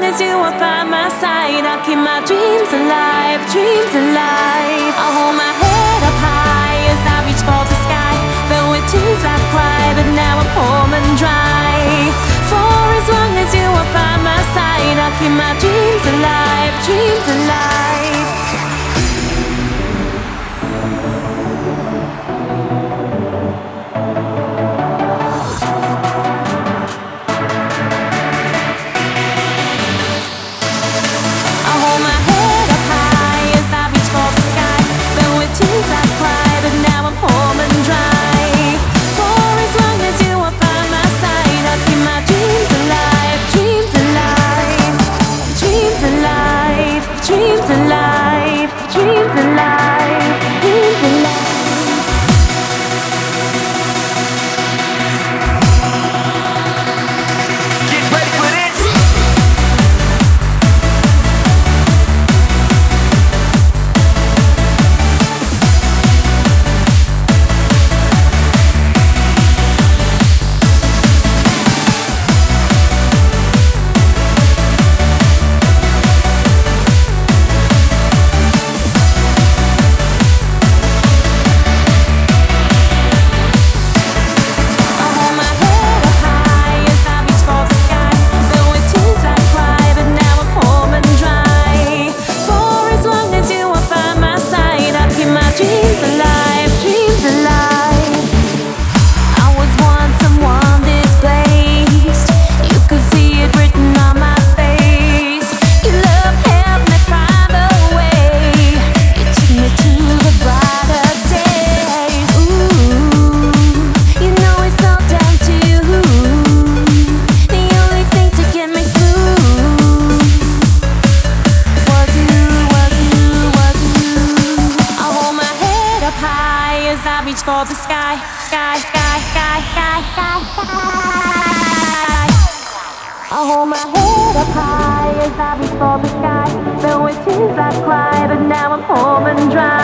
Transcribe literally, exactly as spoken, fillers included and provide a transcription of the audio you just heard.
long as you are by my side, I'll keep my dreams alive, dreams alive. I'll hold my head up high as I reach for the sky. Filled with tears I cry, but now I'm home and dry. For as long as you are by my side, I'll keep my dreams alive, dreams alive. I reach for the sky, sky, sky, sky, sky, sky, sky. I hold my head up high as I reach for the sky. Filled with tears I cry, but now I'm home and dry.